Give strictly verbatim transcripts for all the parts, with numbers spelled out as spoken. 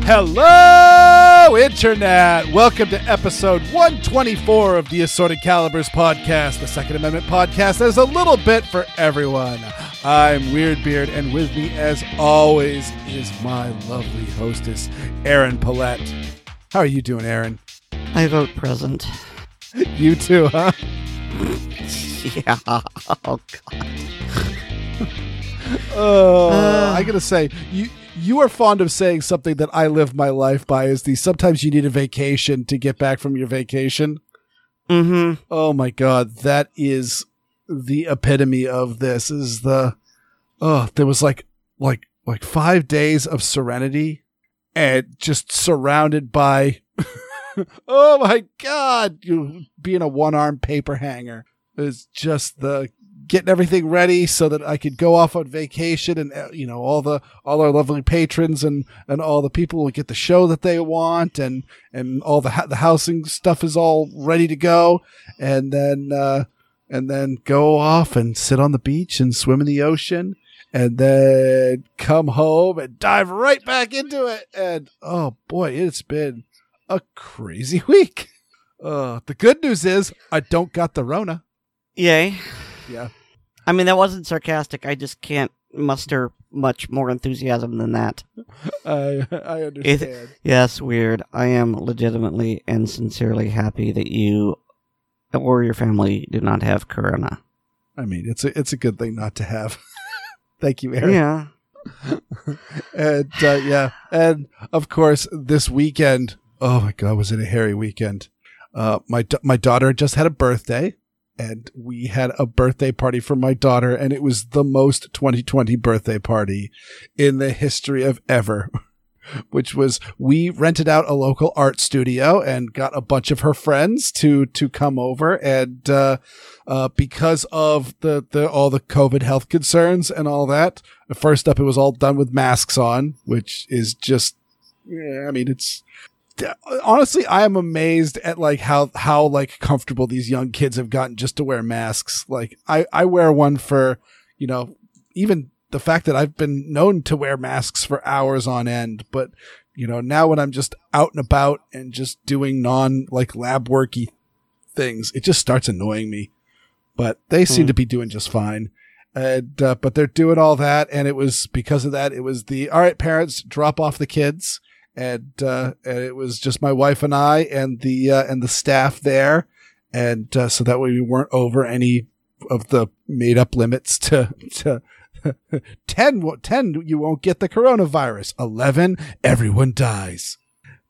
Hello, Internet! Welcome to episode one twenty-four of the Assorted Calibers podcast, the Second Amendment podcast. There's a little bit for everyone. I'm Weirdbeard, and with me, as always, is my lovely hostess, Aaron Paulette. How are you doing, Aaron? I vote present. You too, huh? Yeah. Oh, God. Oh, Uh. I gotta say, you... You are fond of saying something that I live my life by is the sometimes you need a vacation to get back from your vacation. Mm-hmm. Oh my God. That is the epitome of this is the, oh, there was like, like, like five days of serenity and just surrounded by, oh my God, you being a one-armed paper hanger is just the getting everything ready so that I could go off on vacation, and uh, you know, all the all our lovely patrons and and all the people will get the show that they want, and and all the the housing stuff is all ready to go, and then uh, and then go off and sit on the beach and swim in the ocean, and then come home and dive right back into it. And oh boy, it's been a crazy week. Uh, the good news is I don't got the Rona. Yay. Yeah. I mean, that wasn't sarcastic. I just can't muster much more enthusiasm than that. I I understand. It, yes, weird. I am legitimately and sincerely happy that you or your family do not have corona. I mean, it's a it's a good thing not to have. Thank you, Aaron. Yeah. and uh, yeah, and of course, this weekend. Oh my God, was it a hairy weekend? Uh, my my daughter just had a birthday. And we had a birthday party for my daughter, and it was the most twenty twenty birthday party in the history of ever, which was we rented out a local art studio and got a bunch of her friends to to come over. And uh, uh, because of the, the all the COVID health concerns and all that, first up, it was all done with masks on, which is just, yeah, I mean, it's... Honestly, I am amazed at like how, how like comfortable these young kids have gotten just to wear masks. Like I, I wear one for, you know, even the fact that I've been known to wear masks for hours on end. But, you know, now when I'm just out and about and just doing non like lab worky things, it just starts annoying me. But they seem Hmm. to be doing just fine. And, uh, but they're doing all that. And it was because of that, it was the, all right, parents, drop off the kids. And, uh, and it was just my wife and I and the, uh, and the staff there. And, uh, so that way we weren't over any of the made up limits to, to ten, ten, you won't get the coronavirus. eleven, everyone dies.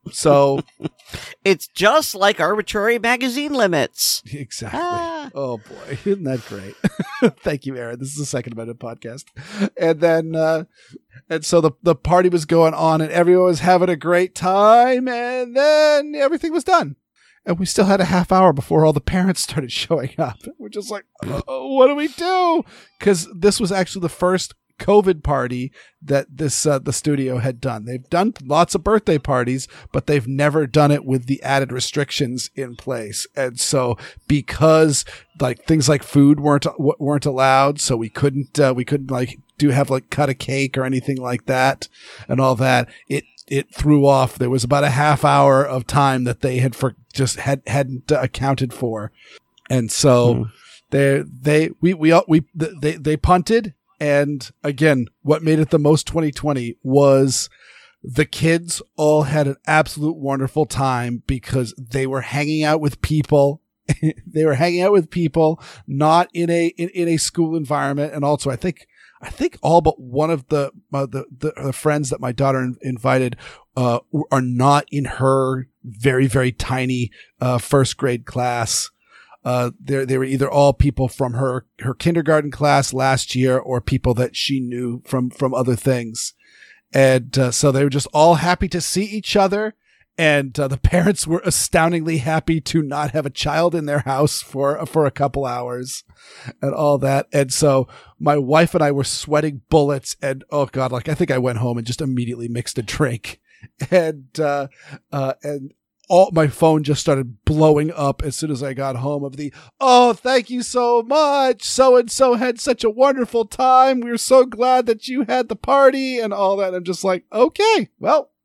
So It's just like arbitrary magazine limits. exactly. Ah. Oh boy. Isn't that great? Thank you, Aaron. This is the Second Amendment podcast. And then, uh, and so the, the party was going on and everyone was having a great time, and then everything was done. And we still had a half hour before all the parents started showing up. We're just like, oh, what do we do? Because this was actually the first COVID party that this uh, the studio had done. They've done lots of birthday parties, but they've never done it with the added restrictions in place. And so because like things like food weren't weren't allowed, so we couldn't uh, we couldn't like do have like cut a cake or anything like that and all that. It it threw off. There was about a half hour of time that they had for just had hadn't uh, accounted for, and so Hmm. they they we we all- we they they punted. And again, what made it the most twenty twenty was the kids all had an absolute wonderful time because they were hanging out with people. They were hanging out with people, not in a in, in a school environment. And also, I think I think all but one of the uh, the, the the friends that my daughter in, invited uh, are not in her very very tiny uh, first grade class. Uh, they they were either all people from her, her kindergarten class last year or people that she knew from, from other things. And, uh, so they were just all happy to see each other. And, uh, the parents were astoundingly happy to not have a child in their house for, for a couple hours and all that. And so my wife and I were sweating bullets, and, oh God, like I think I went home and just immediately mixed a drink. And, uh, uh, and, all my phone just started blowing up as soon as I got home of the, oh, thank you so much. So-and-so had such a wonderful time. We were so glad that you had the party and all that. I'm just like, okay, well,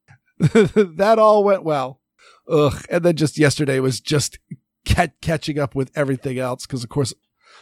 that all went well. Ugh. And then just yesterday was just ca- catching up with everything else. Cause of course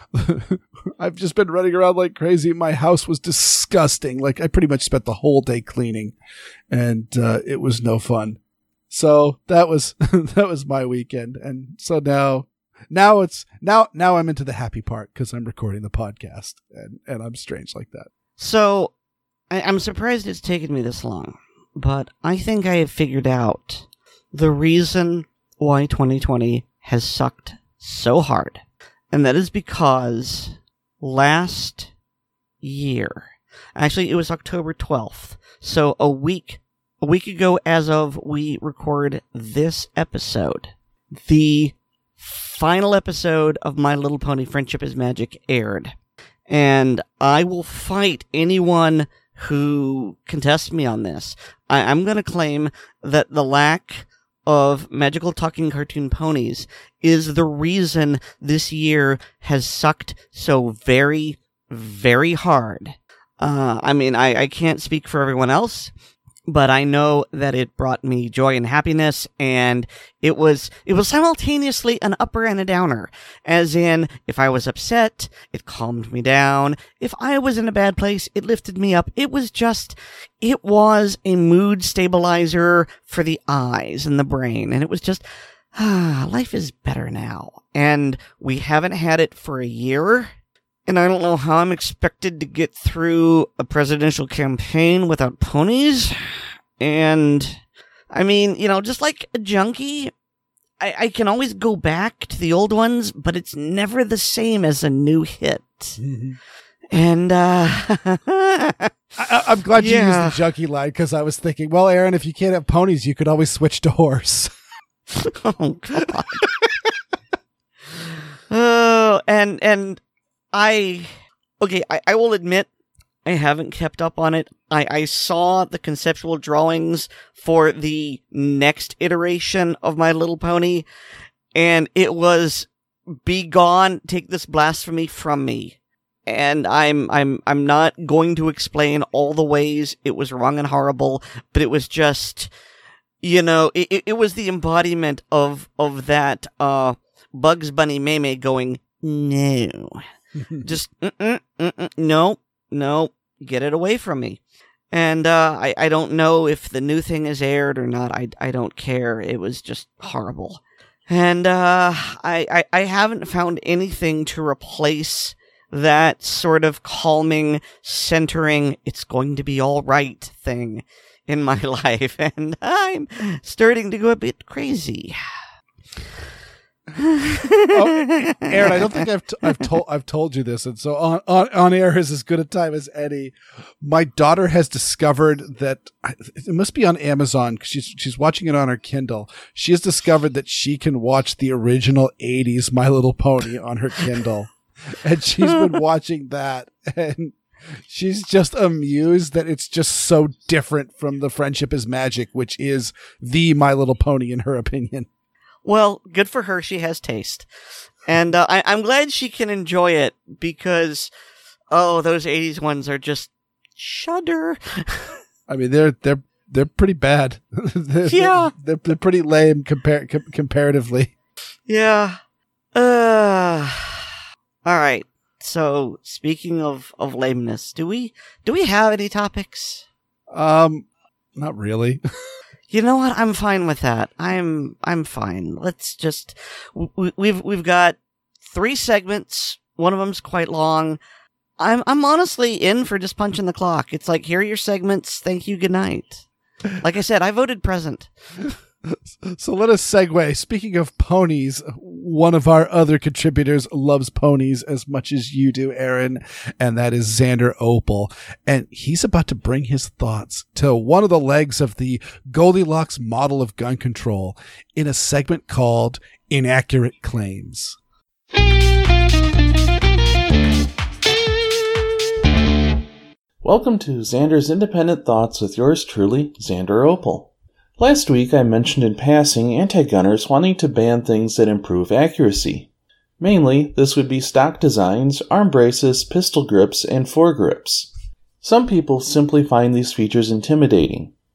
I've just been running around like crazy. My house was disgusting. Like I pretty much spent the whole day cleaning and, uh, it was no fun. So that was, that was my weekend. And so now, now it's now, now I'm into the happy part cause I'm recording the podcast and, and I'm strange like that. So I- I'm surprised it's taken me this long, but I think I have figured out the reason why twenty twenty has sucked so hard. And that is because last year, actually it was October twelfth, so a week, a week ago as of we record this episode, the final episode of My Little Pony Friendship is Magic aired. And I will fight anyone who contests me on this. I- I'm going to claim that the lack of magical talking cartoon ponies is the reason this year has sucked so very, very hard. Uh, I mean, I, I can't speak for everyone else, but I know that it brought me joy and happiness, and it was it was simultaneously an upper and a downer. As in, if I was upset, it calmed me down. If I was in a bad place, it lifted me up. It was just, it was a mood stabilizer for the eyes and the brain, and it was just, ah, life is better now. And we haven't had it for a year, and I don't know how I'm expected to get through a presidential campaign without ponies. And, I mean, you know, just like a junkie, I, I can always go back to the old ones, but it's never the same as a new hit. Mm-hmm. And, uh... I, I'm glad you yeah. used the junkie line, because I was thinking, well, Aaron, if you can't have ponies, you could always switch to horse. Oh, God. Oh, and, and... I, okay, I, I will admit, I haven't kept up on it. I, I saw the conceptual drawings for the next iteration of My Little Pony, and it was, be gone, take this blasphemy from me. And I'm, I'm, I'm not going to explain all the ways it was wrong and horrible, but it was just, you know, it, it was the embodiment of, of that, uh, Bugs Bunny Meme going, no. Just, mm-mm, mm-mm, no, no, get it away from me. And uh, I, I don't know if the new thing is aired or not. I, I don't care. It was just horrible. And uh, I, I, I haven't found anything to replace that sort of calming, centering, it's going to be all right thing in my life. And I'm starting to go a bit crazy. Oh, Aaron, I don't think I've t- I've told I've told you this, and so on, on on air is as good a time as any. My daughter has discovered that it must be on Amazon because she's she's watching it on her Kindle. She has discovered that she can watch the original eighties My Little Pony on her Kindle, and she's been watching that, and she's just amused that it's just so different from the Friendship is Magic, which is the My Little Pony in her opinion. Well, good for her. She has taste. And uh, I- I'm glad she can enjoy it because, oh, those eighties ones are just shudder. I mean, they're they're they're pretty bad. they're, Yeah. They're, they're pretty lame compar- com- comparatively. Yeah. Uh, all right. So, speaking of, of lameness, do we do we have any topics? Um, not really. You know what? I'm fine with that. I'm I'm fine. Let's just we, we've we've got three segments. One of them's quite long. I'm I'm honestly in for just punching the clock. It's like, here are your segments. Thank you. Good night. Like I said, I voted present. So let us segue. Speaking of ponies, one of our other contributors loves ponies as much as you do, Aaron, and that is Xander Opal. And he's about to bring his thoughts to one of the legs of the Goldilocks model of gun control in a segment called Inaccurate Claims. Welcome to Xander's Independent Thoughts with yours truly, Xander Opal. Last week I mentioned in passing anti-gunners wanting to ban things that improve accuracy. Mainly, this would be stock designs, arm braces, pistol grips, and foregrips. Some people simply find these features intimidating.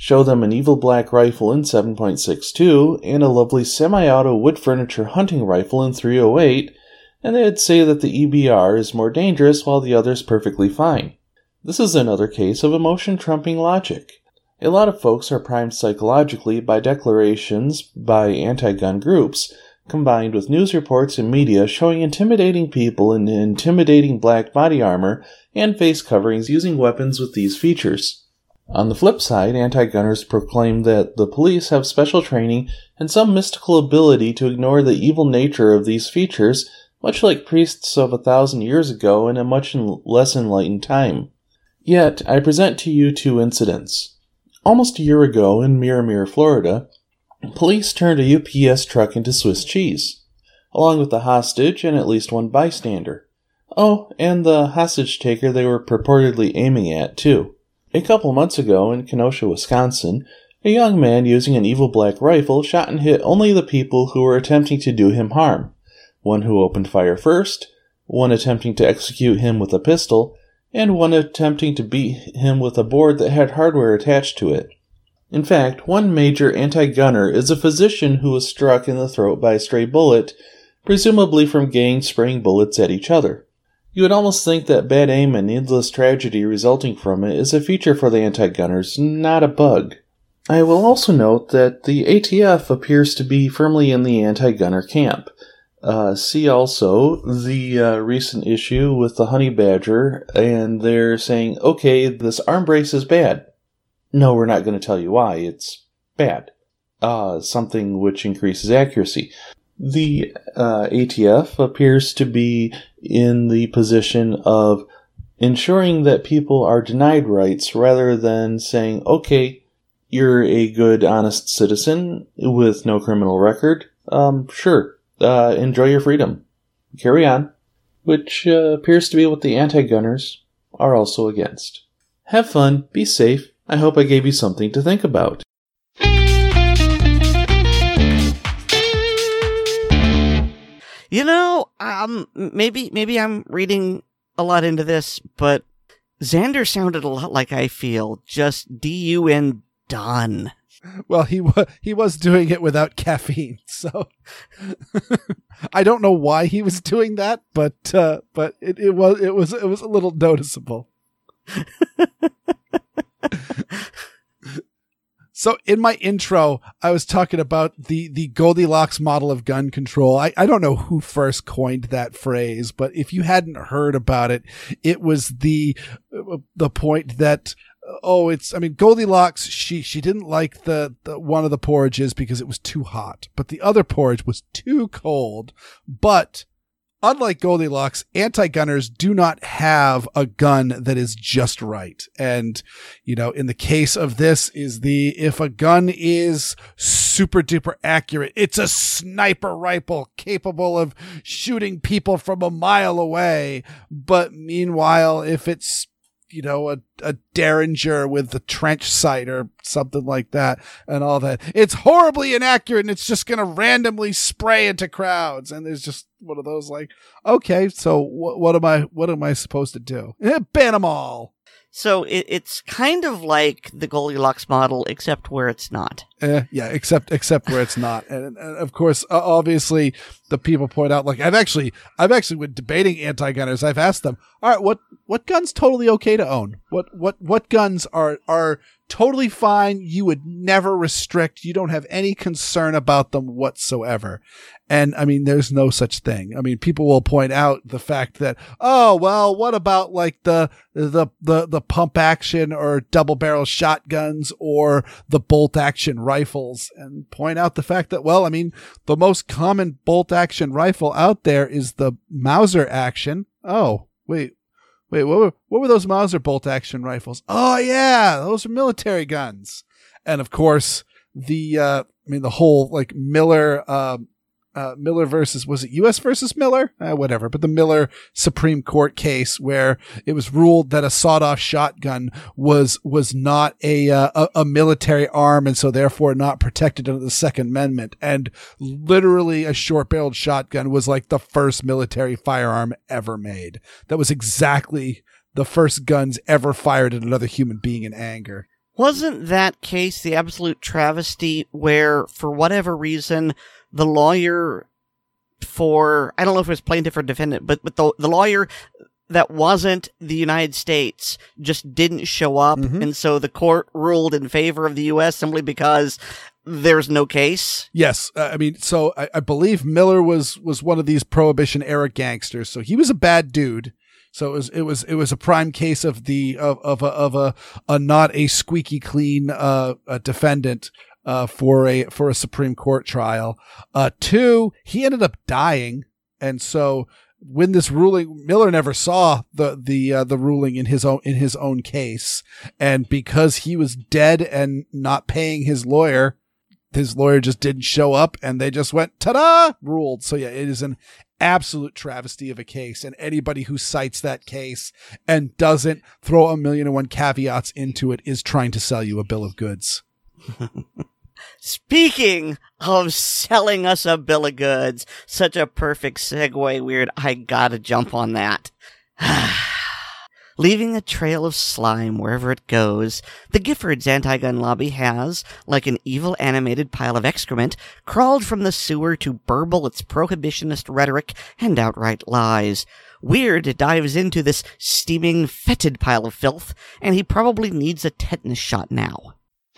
show them an evil black rifle in seven point six two and a lovely semi-auto wood furniture hunting rifle in three oh eight, and they'd say that the E B R is more dangerous while the other's perfectly fine. This is another case of emotion trumping logic. A lot of folks are primed psychologically by declarations by anti-gun groups, combined with news reports and media showing intimidating people in intimidating black body armor and face coverings using weapons with these features. On the flip side, anti-gunners proclaim that the police have special training and some mystical ability to ignore the evil nature of these features, much like priests of a thousand years ago in a much less enlightened time. Yet, I present to you two incidents. Almost a year ago in Miramar, Florida, police turned a U P S truck into Swiss cheese, along with the hostage and at least one bystander. Oh, and the hostage taker they were purportedly aiming at, too. A couple months ago in Kenosha, Wisconsin, a young man using an evil black rifle shot and hit only the people who were attempting to do him harm. One who opened fire first, one attempting to execute him with a pistol, and one attempting to beat him with a board that had hardware attached to it. In fact, one major anti-gunner is a physician who was struck in the throat by a stray bullet, presumably from gangs spraying bullets at each other. You would almost think that bad aim and needless tragedy resulting from it is a feature for the anti-gunners, not a bug. I will also note that the A T F appears to be firmly in the anti-gunner camp. Uh, see also the uh, recent issue with the honey badger, and they're saying, okay, this arm brace is bad. No, we're not going to tell you why. It's bad. Uh, something which increases accuracy. The uh, A T F appears to be in the position of ensuring that people are denied rights rather than saying, okay, you're a good, honest citizen with no criminal record. Um, sure, uh, enjoy your freedom. Carry on. Which uh, appears to be what the anti-gunners are also against. Have fun, be safe. I hope I gave you something to think about. You know, um, maybe maybe I'm reading a lot into this, but Xander sounded a lot like I feel, just D U N done. Well, he was he was doing it without caffeine, so I don't know why he was doing that, but uh, but it, it was it was it was a little noticeable. So in my intro, I was talking about the, the Goldilocks model of gun control. I, I don't know who first coined that phrase, but if you hadn't heard about it, it was the the point that, oh, it's, I mean, Goldilocks, she, she didn't like the, the one of the porridges because it was too hot, but the other porridge was too cold. But unlike Goldilocks, anti-gunners do not have a gun that is just right. And, you know, in the case of this is the, if a gun is super duper accurate, it's a sniper rifle capable of shooting people from a mile away. But meanwhile, if it's, you know, a, a Derringer with the trench sight or something like that and all that, it's horribly inaccurate and it's just going to randomly spray into crowds. And there's just one of those like, okay, so wh- what am I, what am I supposed to do? Eh, ban them all. So it, it's kind of like the Goldilocks model, except where it's not. Eh, yeah, except except where it's not, and, and of course, uh, obviously, the people point out. Like I've actually, I've actually been debating anti-gunners. I've asked them, all right, what what guns totally okay to own? What what what guns are are totally fine? You would never restrict. You don't have any concern about them whatsoever. And I mean, there's no such thing. I mean, people will point out the fact that, oh, well, what about like the, the, the, the pump action or double barrel shotguns or the bolt action rifles, and point out the fact that, well, I mean, the most common bolt action rifle out there is the Mauser action. Oh, wait, wait, what were, what were those Mauser bolt action rifles? Oh yeah, those are military guns. And of course, the, uh, I mean, the whole like Miller, um, Uh, Miller versus, was it U S versus Miller? Uh, whatever. But the Miller Supreme Court case where it was ruled that a sawed-off shotgun was was not a, uh, a a military arm and so therefore not protected under the Second Amendment. And literally a short-barreled shotgun was like the first military firearm ever made. That was exactly the first guns ever fired at another human being in anger. Wasn't that case the absolute travesty where, for whatever reason, the lawyer for, I don't know if it was plaintiff or defendant, but, but the, the lawyer that wasn't the United States just didn't show up, mm-hmm. and so the court ruled in favor of the U S simply because there's no case? Yes. Uh, I mean, so I, I believe Miller was, was one of these Prohibition-era gangsters, so he was a bad dude. So it was it was it was a prime case of the of of a of a, a not a squeaky clean uh a defendant uh for a for a Supreme Court trial. Uh two, he ended up dying, and so when this ruling, Miller never saw the the uh, the ruling in his own in his own case, and because he was dead and not paying his lawyer, his lawyer just didn't show up, and they just went ta-da, ruled. So yeah, it is an absolute travesty of a case, and anybody who cites that case and doesn't throw a million and one caveats into it is trying to sell you a bill of goods. Speaking of selling us a bill of goods, such a perfect segue, Weird. I gotta jump on that. Leaving a trail of slime wherever it goes, the Giffords anti-gun lobby has, like an evil animated pile of excrement, crawled from the sewer to burble its prohibitionist rhetoric and outright lies. Weird dives into this steaming, fetid pile of filth, and he probably needs a tetanus shot now.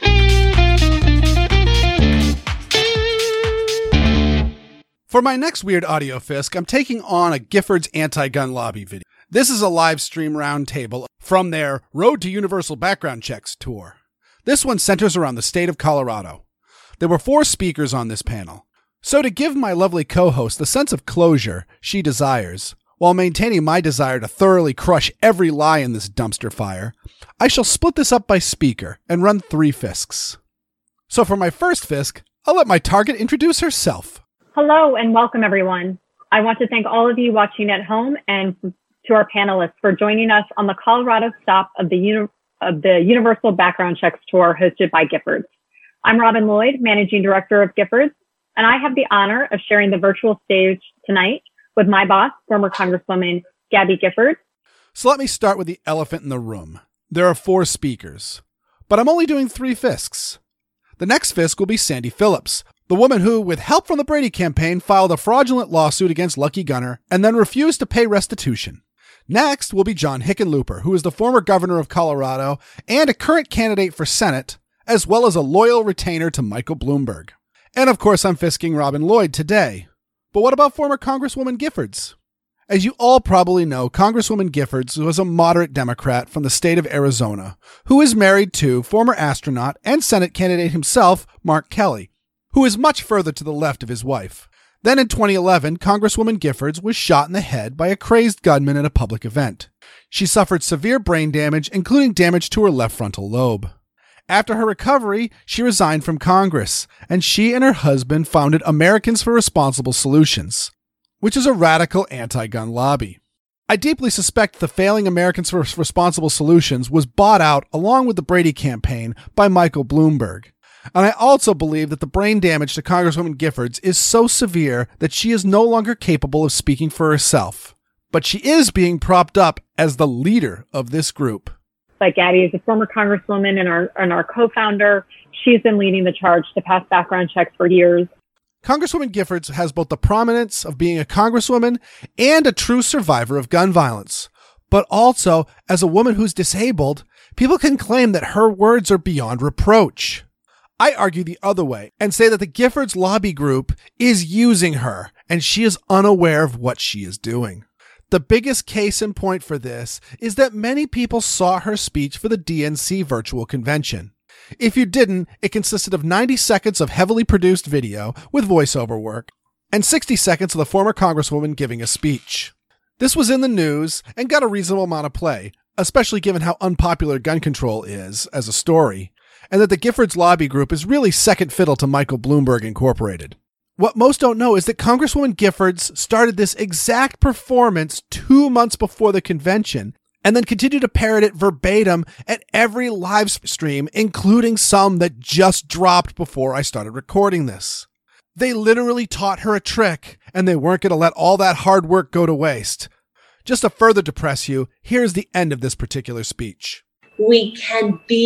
For my next Weird Audio Fisk, I'm taking on a Giffords anti-gun lobby video. This is a live stream roundtable from their Road to Universal Background Checks tour. This one centers around the state of Colorado. There were four speakers on this panel. So to give my lovely co-host the sense of closure she desires, while maintaining my desire to thoroughly crush every lie in this dumpster fire, I shall split this up by speaker and run three Fisks. So for my first Fisk, I'll let my target introduce herself. Hello and welcome everyone. I want to thank all of you watching at home and to our panelists for joining us on the Colorado stop of the, Uni- of the Universal Background Checks tour hosted by Giffords. I'm Robin Lloyd, Managing Director of Giffords, and I have the honor of sharing the virtual stage tonight with my boss, former Congresswoman Gabby Giffords. So let me start with the elephant in the room. There are four speakers, but I'm only doing three Fisks. The next Fisk will be Sandy Phillips, the woman who, with help from the Brady campaign, filed a fraudulent lawsuit against Lucky Gunner and then refused to pay restitution. Next will be John Hickenlooper, who is the former governor of Colorado and a current candidate for Senate, as well as a loyal retainer to Michael Bloomberg. And of course, I'm Fisking Robin Lloyd today. But what about former Congresswoman Giffords? As you all probably know, Congresswoman Giffords was a moderate Democrat from the state of Arizona, who is married to former astronaut and Senate candidate himself, Mark Kelly, who is much further to the left of his wife. Then in twenty eleven, Congresswoman Giffords was shot in the head by a crazed gunman at a public event. She suffered severe brain damage, including damage to her left frontal lobe. After her recovery, she resigned from Congress, and she and her husband founded Americans for Responsible Solutions, which is a radical anti-gun lobby. I deeply suspect the failing Americans for Responsible Solutions was bought out along with the Brady campaign by Michael Bloomberg. And I also believe that the brain damage to Congresswoman Giffords is so severe that she is no longer capable of speaking for herself. But she is being propped up as the leader of this group. Like Gabby is a former Congresswoman and our, and our co-founder. She's been leading the charge to pass background checks for years. Congresswoman Giffords has both the prominence of being a congresswoman and a true survivor of gun violence. But also, as a woman who's disabled, people can claim that her words are beyond reproach. I argue the other way and say that the Giffords lobby group is using her and she is unaware of what she is doing. The biggest case in point for this is that many people saw her speech for the D N C virtual convention. If you didn't, it consisted of ninety seconds of heavily produced video with voiceover work and sixty seconds of the former Congresswoman giving a speech. This was in the news and got a reasonable amount of play, especially given how unpopular gun control is as a story, and that the Giffords lobby group is really second fiddle to Michael Bloomberg Incorporated. What most don't know is that Congresswoman Giffords started this exact performance two months before the convention and then continued to parrot it verbatim at every live stream, including some that just dropped before I started recording this. They literally taught her a trick, and they weren't going to let all that hard work go to waste. Just to further depress you, here's the end of this particular speech. We can be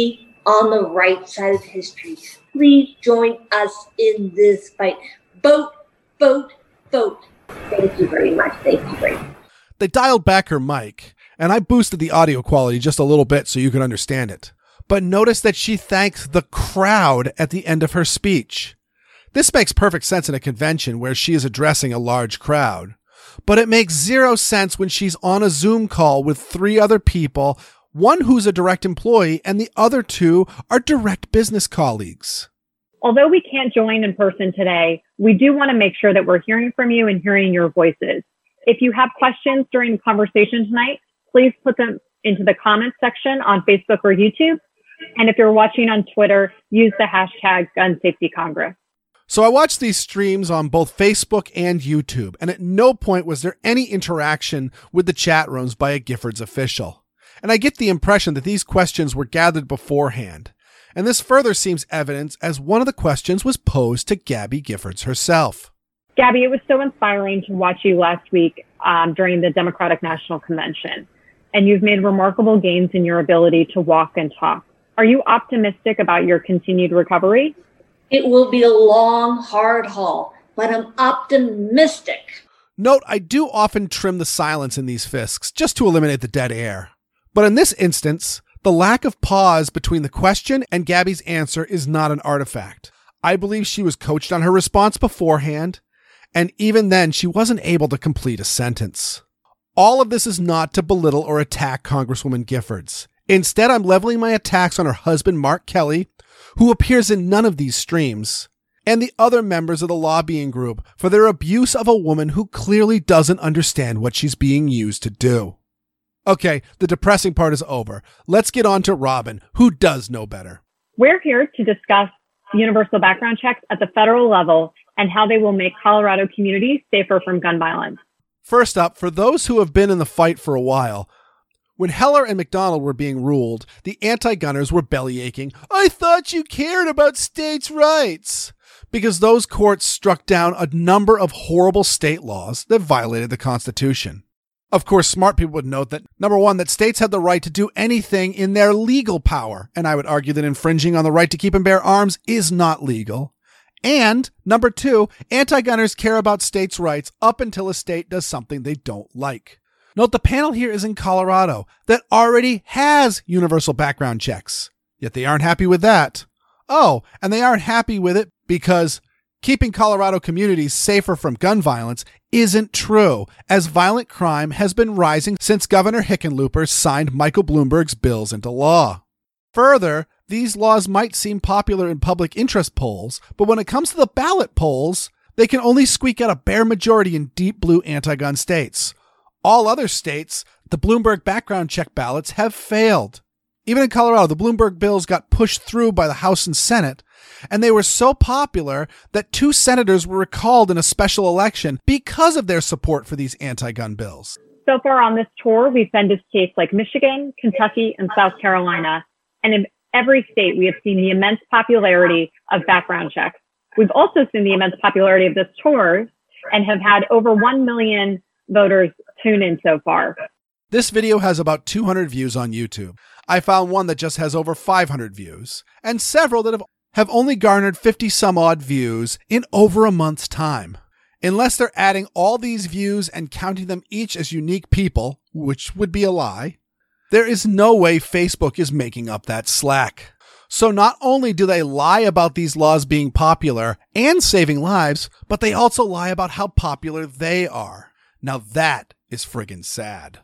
on the right side of history. Please join us in this fight. Vote, vote, vote. Thank you very much. Thank you very much. They dialed back her mic, and I boosted the audio quality just a little bit so you could understand it. But notice that she thanked the crowd at the end of her speech. This makes perfect sense in a convention where she is addressing a large crowd. But it makes zero sense when she's on a Zoom call with three other people, one who's a direct employee and the other two are direct business colleagues. Although we can't join in person today, we do want to make sure that we're hearing from you and hearing your voices. If you have questions during the conversation tonight, please put them into the comments section on Facebook or YouTube. And if you're watching on Twitter, use the hashtag Gun Safety Congress. So I watched these streams on both Facebook and YouTube, and at no point was there any interaction with the chat rooms by a Giffords official. And I get the impression that these questions were gathered beforehand. And this further seems evidence as one of the questions was posed to Gabby Giffords herself. Gabby, it was so inspiring to watch you last week um, during the Democratic National Convention. And you've made remarkable gains in your ability to walk and talk. Are you optimistic about your continued recovery? It will be a long, hard haul, but I'm optimistic. Note, I do often trim the silence in these fisks just to eliminate the dead air. But in this instance, the lack of pause between the question and Gabby's answer is not an artifact. I believe she was coached on her response beforehand, and even then she wasn't able to complete a sentence. All of this is not to belittle or attack Congresswoman Giffords. Instead, I'm leveling my attacks on her husband, Mark Kelly, who appears in none of these streams, and the other members of the lobbying group for their abuse of a woman who clearly doesn't understand what she's being used to do. Okay, the depressing part is over. Let's get on to Robin, who does know better. We're here to discuss universal background checks at the federal level and how they will make Colorado communities safer from gun violence. First up, for those who have been in the fight for a while, when Heller and McDonald were being ruled, the anti-gunners were bellyaching, "I thought you cared about states' rights," because those courts struck down a number of horrible state laws that violated the Constitution. Of course, smart people would note that, number one, that states have the right to do anything in their legal power, and I would argue that infringing on the right to keep and bear arms is not legal. And, number two, anti-gunners care about states' rights up until a state does something they don't like. Note the panel here is in Colorado that already has universal background checks, yet they aren't happy with that. Oh, and they aren't happy with it because keeping Colorado communities safer from gun violence isn't true, as violent crime has been rising since Governor Hickenlooper signed Michael Bloomberg's bills into law. Further, these laws might seem popular in public interest polls, but when it comes to the ballot polls, they can only squeak out a bare majority in deep blue anti-gun states. All other states, the Bloomberg background check ballots have failed. Even in Colorado, the Bloomberg bills got pushed through by the House and Senate, and they were so popular that two senators were recalled in a special election because of their support for these anti-gun bills. So far on this tour, we've been to states like Michigan, Kentucky, and South Carolina. And in every state, we have seen the immense popularity of background checks. We've also seen the immense popularity of this tour and have had over one million voters tune in so far. This video has about two hundred views on YouTube. I found one that just has over five hundred views, and several that have, have only garnered fifty some odd views in over a month's time. Unless they're adding all these views and counting them each as unique people, which would be a lie, there is no way Facebook is making up that slack. So not only do they lie about these laws being popular and saving lives, but they also lie about how popular they are. Now that is friggin' sad.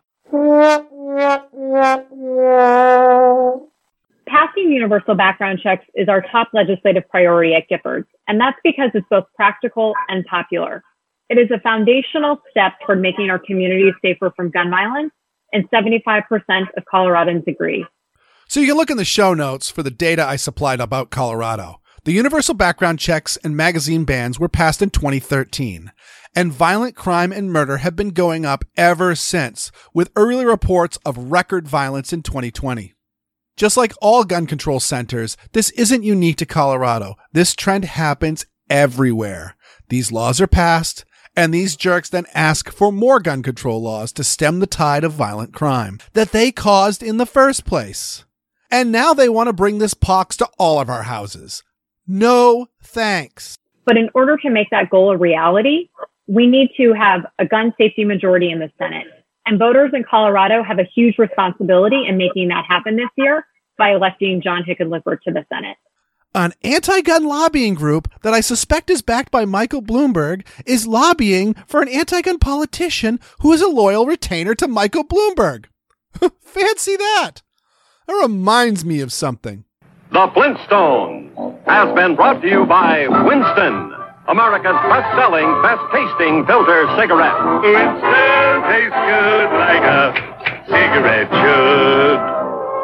Passing universal background checks is our top legislative priority at Giffords, and that's because it's both practical and popular. It is a foundational step toward making our communities safer from gun violence, and seventy-five percent of Coloradans agree. So you can look in the show notes for the data I supplied about Colorado. The universal background checks and magazine bans were passed in twenty thirteen, and violent crime and murder have been going up ever since, with early reports of record violence in twenty twenty. Just like all gun control centers, this isn't unique to Colorado. This trend happens everywhere. These laws are passed, and these jerks then ask for more gun control laws to stem the tide of violent crime that they caused in the first place. And now they want to bring this pox to all of our houses. No thanks. But in order to make that goal a reality, we need to have a gun safety majority in the Senate. And voters in Colorado have a huge responsibility in making that happen this year by electing John Hickenlooper to the Senate. An anti-gun lobbying group that I suspect is backed by Michael Bloomberg is lobbying for an anti-gun politician who is a loyal retainer to Michael Bloomberg. Fancy that. That reminds me of something. The Flintstones has been brought to you by Winston, America's best-selling, best-tasting filter cigarette. Winston tastes good like a cigarette should.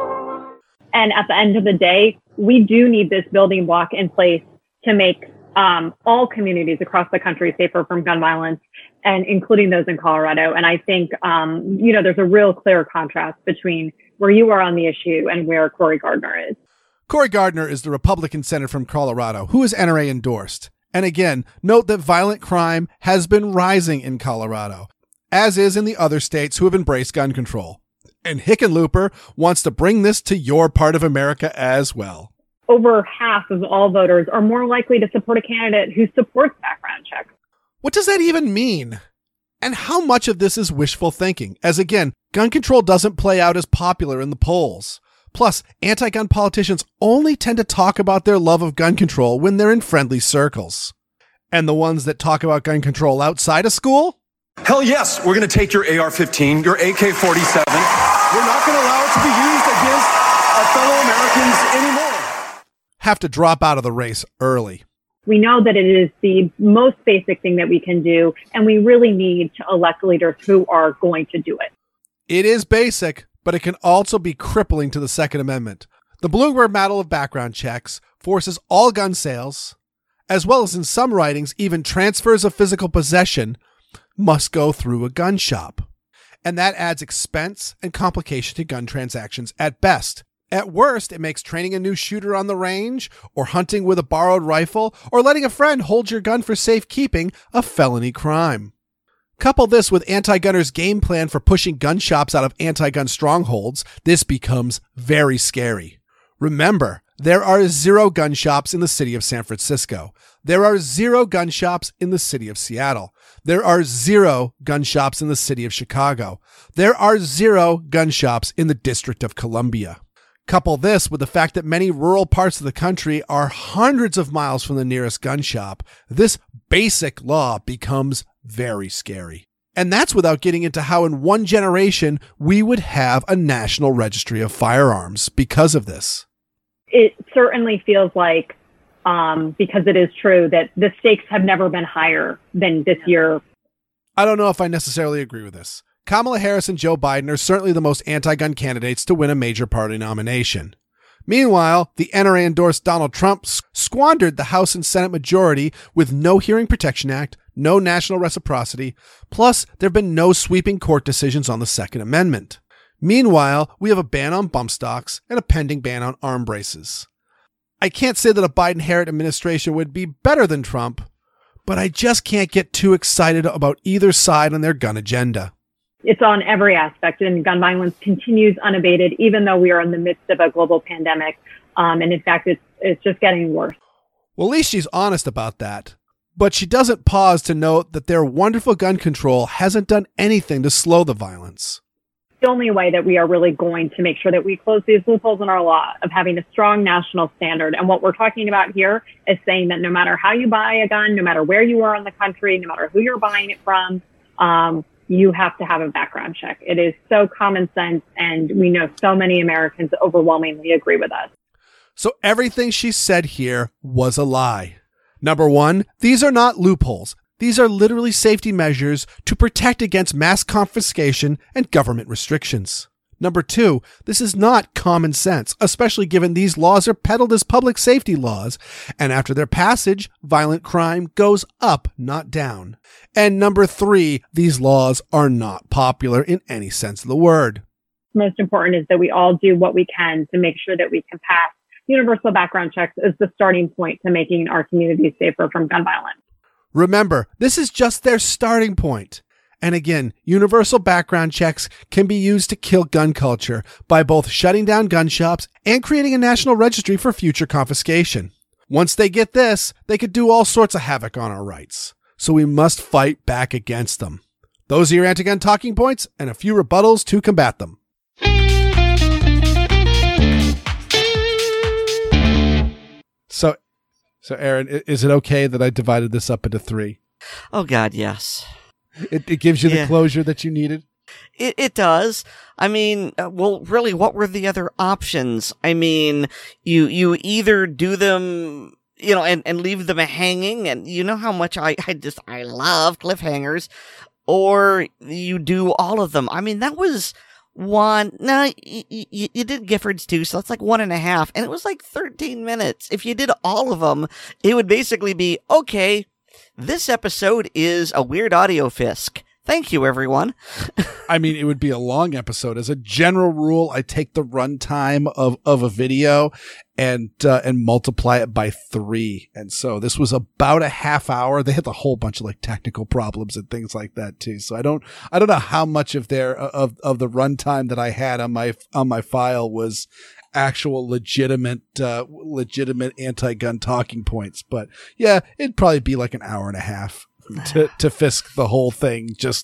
And at the end of the day, we do need this building block in place to make um, all communities across the country safer from gun violence, and including those in Colorado. And I think, um, you know, there's a real clear contrast between where you are on the issue and where Cory Gardner is. Cory Gardner is the Republican senator from Colorado who is N R A endorsed. And again, note that violent crime has been rising in Colorado, as is in the other states who have embraced gun control. And Hickenlooper wants to bring this to your part of America as well. Over half of all voters are more likely to support a candidate who supports background checks. What does that even mean? And how much of this is wishful thinking? As again, gun control doesn't play out as popular in the polls. Plus, anti-gun politicians only tend to talk about their love of gun control when they're in friendly circles. And the ones that talk about gun control outside of school? Hell yes, we're going to take your A R fifteen, your A K forty-seven. We're not going to allow it to be used against our fellow Americans anymore. Have to drop out of the race early. We know that it is the most basic thing that we can do, and we really need to elect leaders who are going to do it. It is basic, but it can also be crippling to the Second Amendment. The Bloomberg model of background checks forces all gun sales, as well as in some writings, even transfers of physical possession, must go through a gun shop. And that adds expense and complication to gun transactions at best. At worst, it makes training a new shooter on the range, or hunting with a borrowed rifle, or letting a friend hold your gun for safekeeping a felony crime. Couple this with anti-gunners' game plan for pushing gun shops out of anti-gun strongholds, this becomes very scary. Remember, there are zero gun shops in the city of San Francisco. There are zero gun shops in the city of Seattle. There are zero gun shops in the city of Chicago. There are zero gun shops in the District of Columbia. Couple this with the fact that many rural parts of the country are hundreds of miles from the nearest gun shop. This basic law becomes very scary. And that's without getting into how in one generation we would have a national registry of firearms because of this. It certainly feels like, um, because it is true, that the stakes have never been higher than this year. I don't know if I necessarily agree with this. Kamala Harris and Joe Biden are certainly the most anti-gun candidates to win a major party nomination. Meanwhile, the N R A-endorsed Donald Trump squandered the House and Senate majority with no Hearing Protection Act, no national reciprocity, plus there have been no sweeping court decisions on the Second Amendment. Meanwhile, we have a ban on bump stocks and a pending ban on arm braces. I can't say that a Biden-Harris administration would be better than Trump, but I just can't get too excited about either side on their gun agenda. It's on every aspect, and gun violence continues unabated, even though we are in the midst of a global pandemic. Um, and in fact, it's it's just getting worse. Well, at least she's honest about that. But she doesn't pause to note that their wonderful gun control hasn't done anything to slow the violence. The only way that we are really going to make sure that we close these loopholes in our law of having a strong national standard. And what we're talking about here is saying that no matter how you buy a gun, no matter where you are in the country, no matter who you're buying it from, um, you have to have a background check. It is so common sense, and we know so many Americans overwhelmingly agree with us. So everything she said here was a lie. Number one, these are not loopholes. These are literally safety measures to protect against mass confiscation and government restrictions. Number two, this is not common sense, especially given these laws are peddled as public safety laws, and after their passage, violent crime goes up, not down. And number three, these laws are not popular in any sense of the word. Most important is that we all do what we can to make sure that we can pass universal background checks as the starting point to making our communities safer from gun violence. Remember, this is just their starting point. And again, universal background checks can be used to kill gun culture by both shutting down gun shops and creating a national registry for future confiscation. Once they get this, they could do all sorts of havoc on our rights. So we must fight back against them. Those are your anti-gun talking points and a few rebuttals to combat them. So, so Aaron, is it okay that I divided this up into three? Oh, God, yes. It, it gives you Yeah. the closure that you needed? It, it does. I mean, uh, well, really, what were the other options? I mean, you you either do them, you know, and, and leave them hanging, and you know how much I, I just, I love cliffhangers, or you do all of them. I mean, that was one, no, y- y- you did Giffords too, so that's like one and a half, and it was like thirteen minutes. If you did all of them, it would basically be, okay, this episode is a Weird Audio Fisk. Thank you, everyone. I mean, it would be a long episode. As a general rule, I take the runtime of, of a video and uh, and multiply it by three. And so this was about a half hour. They had a whole bunch of like technical problems and things like that too. So I don't I don't know how much of their of of the runtime that I had on my on my file was actual legitimate uh, legitimate anti-gun talking points. But yeah, it'd probably be like an hour and a half. To, to Fisk the whole thing just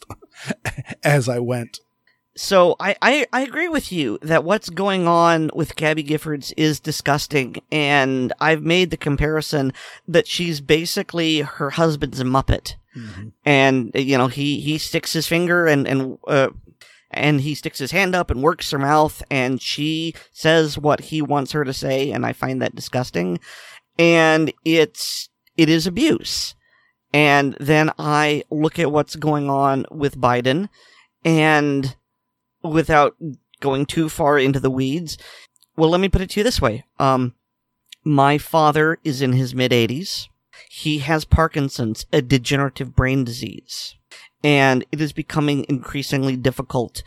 as I went. So I, I, I agree with you that what's going on with Gabby Giffords is disgusting, and I've made the comparison that she's basically her husband's Muppet. Mm-hmm. And, you know, he, he sticks his finger and, and, uh, and he sticks his hand up and works her mouth, and she says what he wants her to say, and I find that disgusting. And it's, it is abuse. And then I look at what's going on with Biden, and without going too far into the weeds, well, let me put it to you this way. Um, my father is in his mid-eighties. He has Parkinson's, a degenerative brain disease. And it is becoming increasingly difficult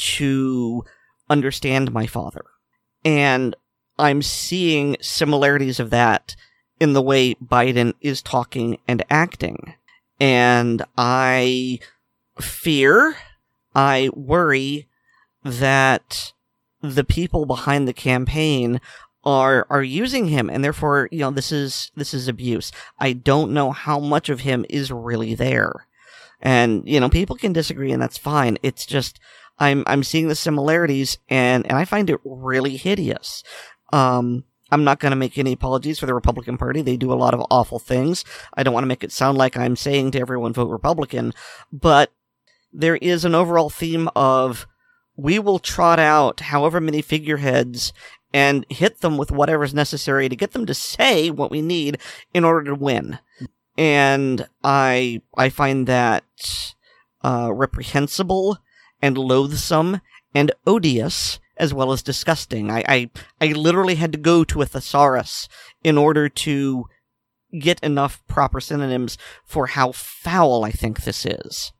to understand my father. And I'm seeing similarities of that in the way Biden is talking and acting. And I fear, I worry that the people behind the campaign are are using him, and therefore, you know, this is this is abuse. I don't know how much of him is really there. And, you know, people can disagree, and that's fine. It's just I'm I'm seeing the similarities, and, and I find it really hideous. Um I'm not going to make any apologies for the Republican Party. They do a lot of awful things. I don't want to make it sound like I'm saying to everyone vote Republican, but there is an overall theme of we will trot out however many figureheads and hit them with whatever's necessary to get them to say what we need in order to win. And I I find that uh, reprehensible and loathsome and odious, as well as disgusting. I, I I literally had to go to a thesaurus in order to get enough proper synonyms for how foul I think this is.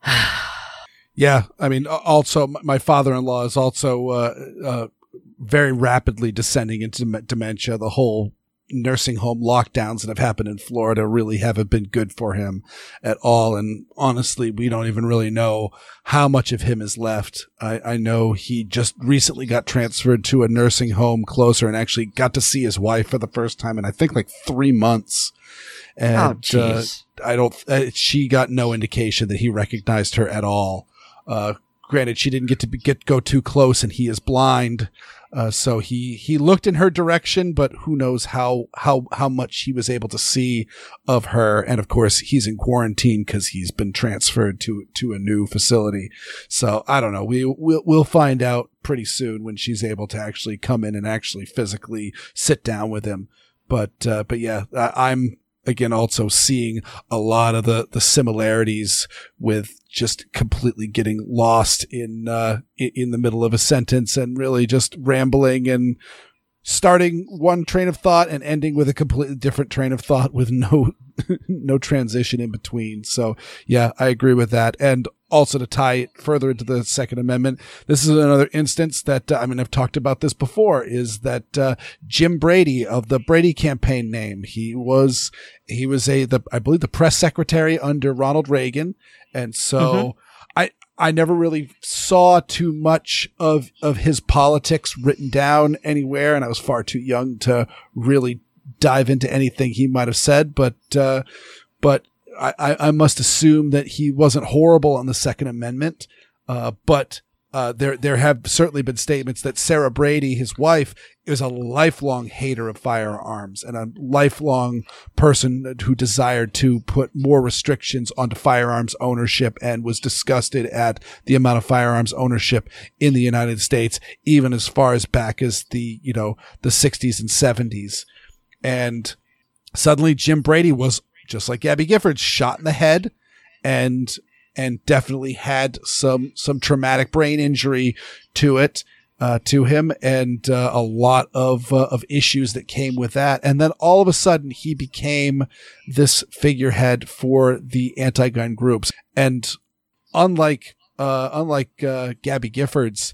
Yeah, I mean, also, my father-in-law is also uh, uh, very rapidly descending into dementia. The whole nursing home lockdowns that have happened in Florida really haven't been good for him at all. And honestly, we don't even really know how much of him is left. I, I know he just recently got transferred to a nursing home closer and actually got to see his wife for the first time in, I think, like three months. And oh, uh, I don't, uh, she got no indication that he recognized her at all. Uh, granted, she didn't get to be, get go too close, and he is blind. Uh, so he, he looked in her direction, but who knows how, how, how much he was able to see of her. And of course, he's in quarantine because he's been transferred to, to a new facility. So I don't know. We, we'll, we'll find out pretty soon when she's able to actually come in and actually physically sit down with him. But, uh, but yeah, I, I'm, again, also seeing a lot of the, the similarities with just completely getting lost in, uh, in the middle of a sentence and really just rambling and starting one train of thought and ending with a completely different train of thought with no, no transition in between. So yeah, I agree with that. And also to tie it further into the Second Amendment, this is another instance that, uh, I mean, I've talked about this before, is that uh, Jim Brady of the Brady campaign name, he was he was a, the I believe, the press secretary under Ronald Reagan. And so mm-hmm. I I never really saw too much of of his politics written down anywhere, and I was far too young to really dive into anything he might have said. But uh, but I, I must assume that he wasn't horrible on the Second Amendment. Uh, but uh, there there have certainly been statements that Sarah Brady, his wife, is a lifelong hater of firearms and a lifelong person who desired to put more restrictions onto firearms ownership and was disgusted at the amount of firearms ownership in the United States, even as far as back as the, you know, the sixties and seventies. And suddenly Jim Brady was, just like Gabby Giffords, shot in the head and and definitely had some some traumatic brain injury to it. Uh, to him, and uh, a lot of uh, of issues that came with that. And then all of a sudden, he became this figurehead for the anti-gun groups. And unlike uh, unlike uh, Gabby Giffords,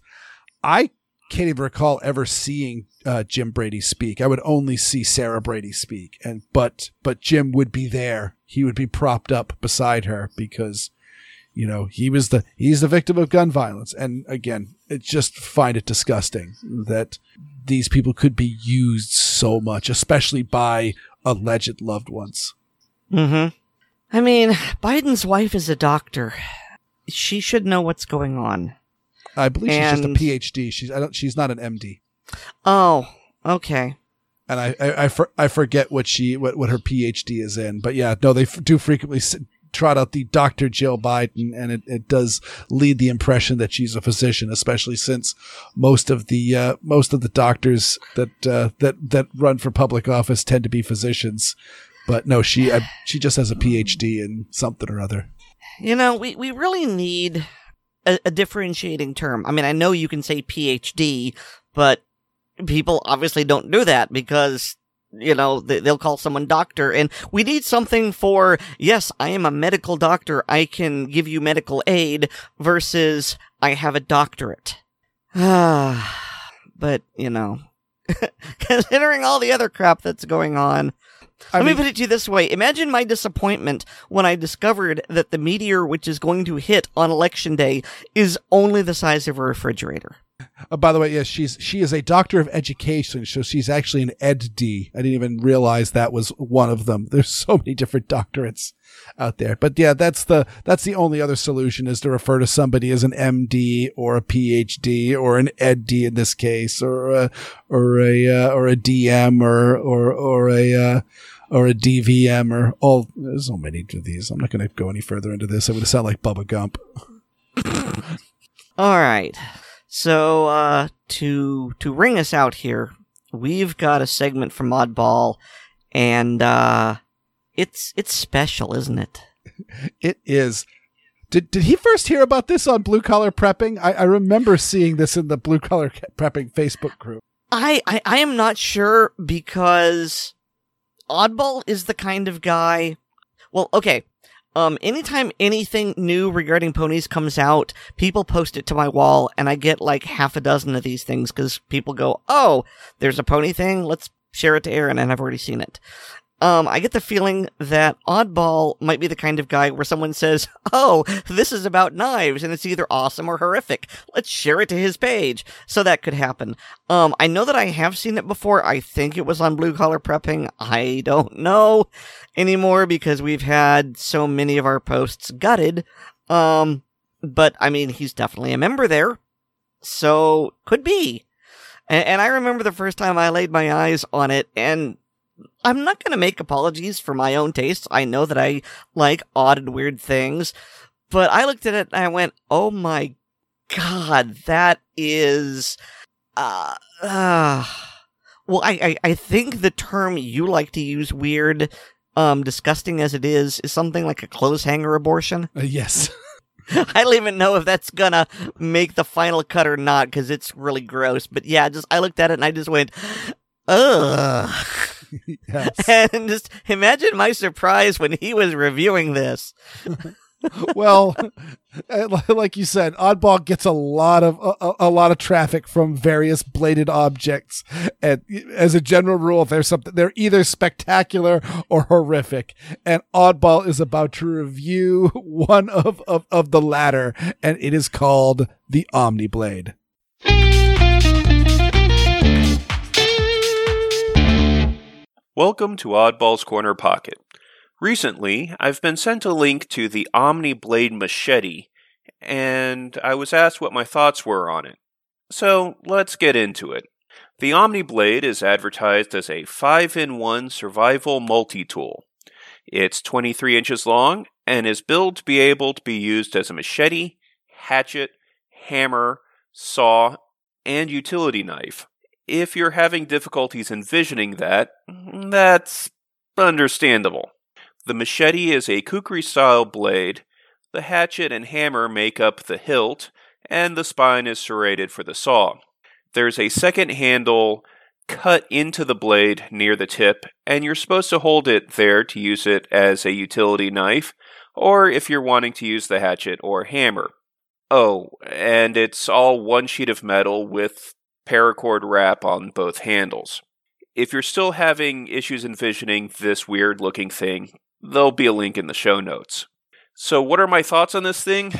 I can't even recall ever seeing uh, Jim Brady speak. I would only see Sarah Brady speak, and but but Jim would be there. He would be propped up beside her because, you know, he was the he's the victim of gun violence. And again, I just find it disgusting that these people could be used so much, especially by alleged loved ones. Mm-hmm. I mean, Biden's wife is a doctor. She should know what's going on. I believe and... she's just a P H D. She's I don't, she's not an M D. Oh, okay. And I I, I, for, I forget what she what, what her P H D is in. But yeah, no, they f- do frequently sit, trot out the Doctor Jill Biden, and it, it does lead the impression that she's a physician, especially since most of the uh, most of the doctors that uh, that that run for public office tend to be physicians. But no, she uh, she just has a P H D in something or other. You know, we, we really need a, a differentiating term. I mean, I know you can say P H D, but people obviously don't do that because, you know, they'll call someone doctor, and we need something for, yes, I am a medical doctor, I can give you medical aid, versus I have a doctorate. Ah, but, you know, considering all the other crap that's going on, I let mean, me put it to you this way. Imagine my disappointment when I discovered that the meteor which is going to hit on Election Day is only the size of a refrigerator. Uh, by the way, yes, she's she is a doctor of education, so she's actually an Ed D. I didn't even realize that was one of them. There's so many different doctorates out there. But yeah, that's the that's the only other solution, is to refer to somebody as an M D or a P H D or an Ed D in this case, or a or a uh, or a D M or or or a uh, or a D V M or all. There's so many of these. I'm not going to go any further into this. I'm going to sound like Bubba Gump. All right. So, uh, to, to ring us out here, we've got a segment from Oddball, and, uh, it's, it's special, isn't it? It is. Did, did he first hear about this on Blue Collar Prepping? I, I remember seeing this in the Blue Collar Prepping Facebook group. I, I, I am not sure, because Oddball is the kind of guy, well, okay. Um, anytime anything new regarding ponies comes out, people post it to my wall, and I get like half a dozen of these things because people go, oh, there's a pony thing, let's share it to Aaron, and I've already seen it. Um, I get the feeling that Oddball might be the kind of guy where someone says, oh, this is about knives, and it's either awesome or horrific. Let's share it to his page. So that could happen. Um, I know that I have seen it before. I think it was on Blue Collar Prepping. I don't know anymore because we've had so many of our posts gutted. Um, but, I mean, he's definitely a member there. So, could be. And, and I remember the first time I laid my eyes on it, and I'm not going to make apologies for my own tastes. I know that I like odd and weird things, but I looked at it and I went, oh my God, that is, uh, uh well, I, I, I think the term you like to use, weird, um, disgusting as it is, is something like a clothes hanger abortion. Uh, yes. I don't even know if that's gonna make the final cut or not, because it's really gross. But yeah, just I looked at it and I just went, ugh. Yes. And just imagine my surprise when he was reviewing this. Well, like you said, Oddball gets a lot of a, a lot of traffic from various bladed objects, and as a general rule, there's something they're either spectacular or horrific. And Oddball is about to review one of of, of the latter, and it is called the Omniblade. Welcome to Oddball's Corner Pocket. Recently, I've been sent a link to the Omniblade machete, and I was asked what my thoughts were on it. So, let's get into it. The Omniblade is advertised as a five in one survival multi-tool. It's twenty-three inches long and is built to be able to be used as a machete, hatchet, hammer, saw, and utility knife. If you're having difficulties envisioning that, that's understandable. The machete is a kukri-style blade, the hatchet and hammer make up the hilt, and the spine is serrated for the saw. There's a second handle cut into the blade near the tip, and you're supposed to hold it there to use it as a utility knife, or if you're wanting to use the hatchet or hammer. Oh, and it's all one sheet of metal with paracord wrap on both handles. If you're still having issues envisioning this weird-looking thing, there'll be a link in the show notes. So what are my thoughts on this thing?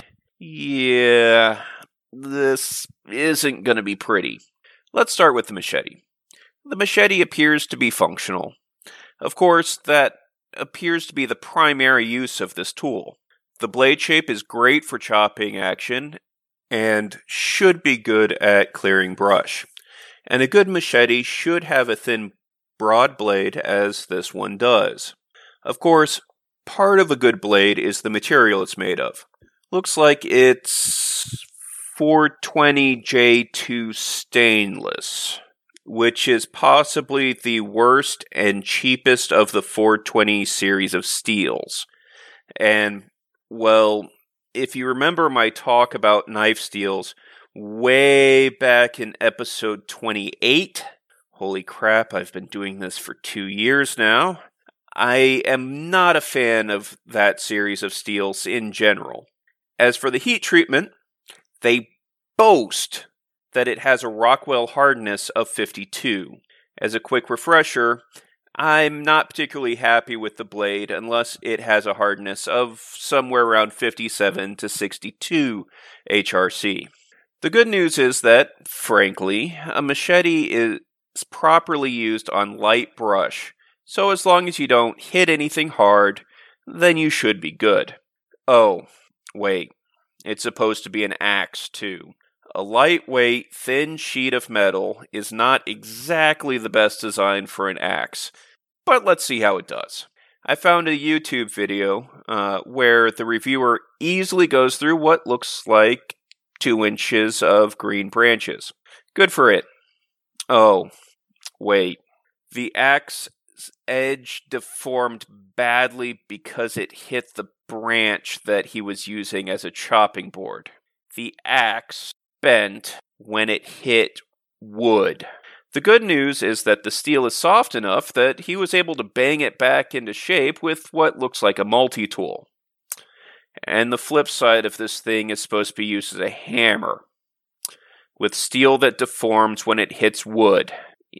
Yeah, this isn't going to be pretty. Let's start with the machete. The machete appears to be functional. Of course, that appears to be the primary use of this tool. The blade shape is great for chopping action and should be good at clearing brush. And a good machete should have a thin, broad blade as this one does. Of course, part of a good blade is the material it's made of. Looks like it's four twenty J two stainless, which is possibly the worst and cheapest of the four twenty series of steels. And, well, if you remember my talk about knife steels way back in episode twenty-eight, holy crap, I've been doing this for two years now, I am not a fan of that series of steels in general. As for the heat treatment, they boast that it has a Rockwell hardness of fifty-two. As a quick refresher, I'm not particularly happy with the blade unless it has a hardness of somewhere around fifty-seven to sixty-two H R C. The good news is that, frankly, a machete is properly used on light brush, so as long as you don't hit anything hard, then you should be good. Oh, wait, it's supposed to be an axe too. A lightweight, thin sheet of metal is not exactly the best design for an axe, but let's see how it does. I found a YouTube video uh, where the reviewer easily goes through what looks like two inches of green branches. Good for it. Oh, wait. The axe edge deformed badly because it hit the branch that he was using as a chopping board. The axe bent when it hit wood. The good news is that the steel is soft enough that he was able to bang it back into shape with what looks like a multi-tool. And the flip side of this thing is supposed to be used as a hammer, with steel that deforms when it hits wood.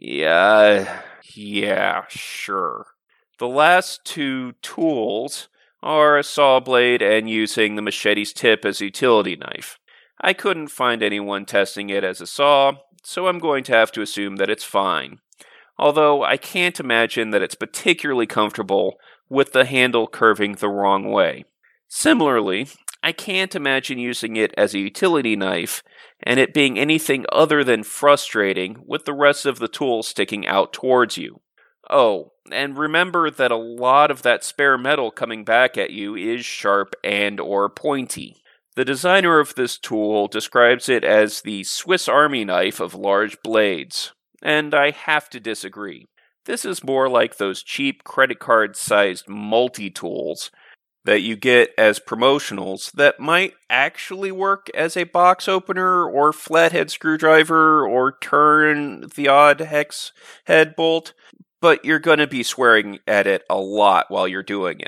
Yeah, yeah, sure. The last two tools are a saw blade and using the machete's tip as a utility knife. I couldn't find anyone testing it as a saw, so I'm going to have to assume that it's fine. Although I can't imagine that it's particularly comfortable with the handle curving the wrong way. Similarly, I can't imagine using it as a utility knife and it being anything other than frustrating with the rest of the tool sticking out towards you. Oh, and remember that a lot of that spare metal coming back at you is sharp and or pointy. The designer of this tool describes it as the Swiss Army knife of large blades, and I have to disagree. This is more like those cheap credit card-sized multi-tools that you get as promotionals that might actually work as a box opener or flathead screwdriver or turn the odd hex head bolt, but you're going to be swearing at it a lot while you're doing it.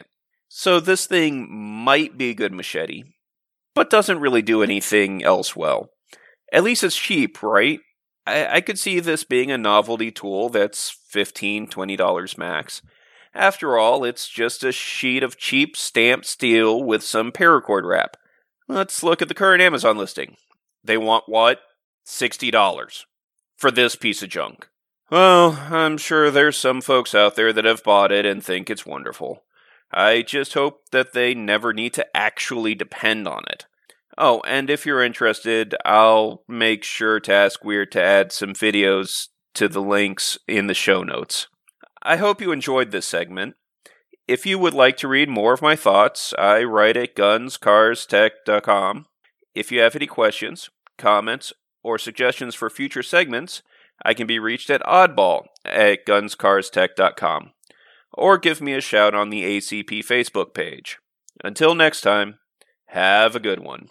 So this thing might be a good machete, but doesn't really do anything else well. At least it's cheap, right? I, I could see this being a novelty tool that's fifteen dollars, twenty dollars max. After all, it's just a sheet of cheap stamped steel with some paracord wrap. Let's look at the current Amazon listing. They want what? sixty dollars for this piece of junk. Well, I'm sure there's some folks out there that have bought it and think it's wonderful. I just hope that they never need to actually depend on it. Oh, and if you're interested, I'll make sure to ask Weird to add some videos to the links in the show notes. I hope you enjoyed this segment. If you would like to read more of my thoughts, I write at guns cars tech dot com. If you have any questions, comments, or suggestions for future segments, I can be reached at oddball at guns cars tech dot com. Or give me a shout on the A C P Facebook page. Until next time, have a good one.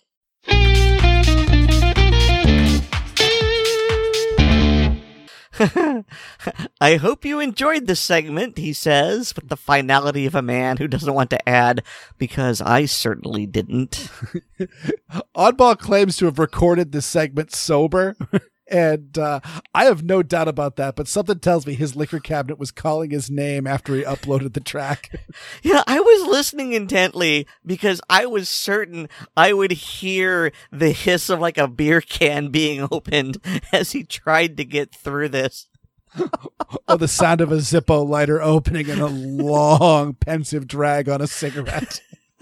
I hope you enjoyed this segment, he says, with the finality of a man who doesn't want to add, because I certainly didn't. Oddball claims to have recorded this segment sober. And uh, I have no doubt about that, but something tells me his liquor cabinet was calling his name after he uploaded the track. Yeah, I was listening intently because I was certain I would hear the hiss of like a beer can being opened as he tried to get through this. Or the sound of a Zippo lighter opening and a long, pensive drag on a cigarette.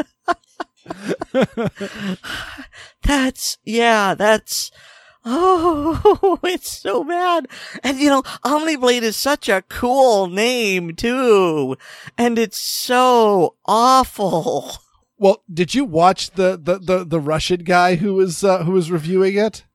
That's, yeah, that's... Oh, it's so bad. And, you know, Omniblade is such a cool name, too. And it's so awful. Well, did you watch the, the, the, the Russian guy who was uh, who was reviewing it?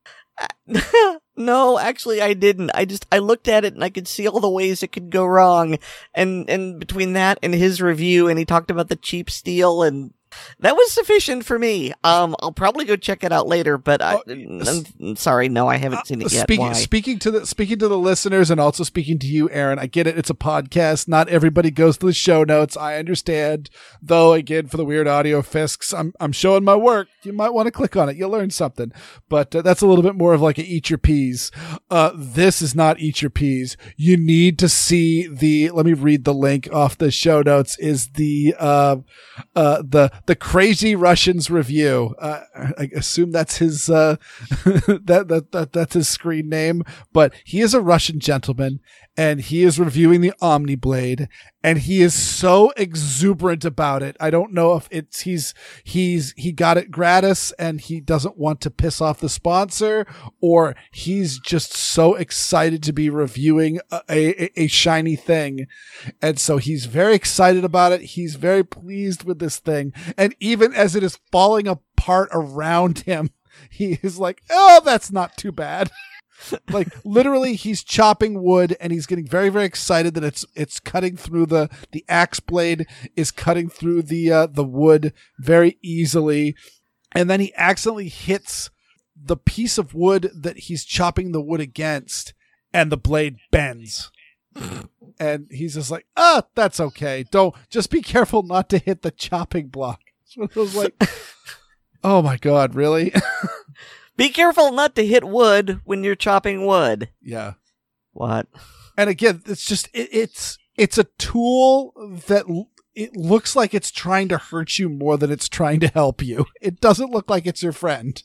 No, actually, I didn't. I just, I looked at it and I could see all the ways it could go wrong. And, and between that and his review, and he talked about the cheap steel, and that was sufficient for me. Um, I'll probably go check it out later, but I, I'm, I'm sorry, no, I haven't seen it yet. Speaking, Why? speaking to the speaking to the listeners, and also speaking to you, Aaron. I get it; it's a podcast. Not everybody goes to the show notes. I understand, though. Again, for the weird audio fisks, I'm I'm showing my work. You might want to click on it. You'll learn something. But uh, that's a little bit more of like a eat your peas. Uh, this is not eat your peas. You need to see the. Let me read the link off the show notes. Is the uh, uh, the the Crazy Russians review. Uh, I assume that's his uh, that, that that that's his screen name, but he is a Russian gentleman, and he is reviewing the Omniblade, and he is so exuberant about it. I don't know if it's he's he's he got it gratis and he doesn't want to piss off the sponsor, or he's just so excited to be reviewing a, a, a shiny thing, and so he's very excited about it. He's very pleased with this thing, and even as it is falling apart around him, he is like, "Oh, that's not too bad." Like literally he's chopping wood and he's getting very, very excited that it's it's cutting through the the axe blade is cutting through the uh, the wood very easily, and then he accidentally hits the piece of wood that he's chopping the wood against, and the blade bends. And he's just like, "Ah, that's okay. Don't just be careful not to hit the chopping block." So it was like, oh my god, really? Be careful not to hit wood when you're chopping wood. Yeah. What? And again, it's just it, it's it's a tool that l- it looks like it's trying to hurt you more than it's trying to help you. It doesn't look like it's your friend.